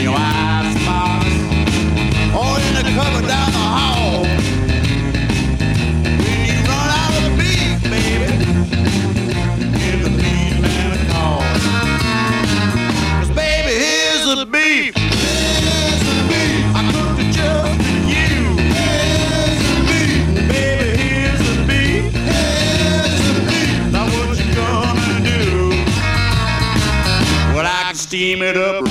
your icebox or in the cupboard down the hall. When you run out of beef, baby, give the beef man a call. 'Cause baby, here's the beef.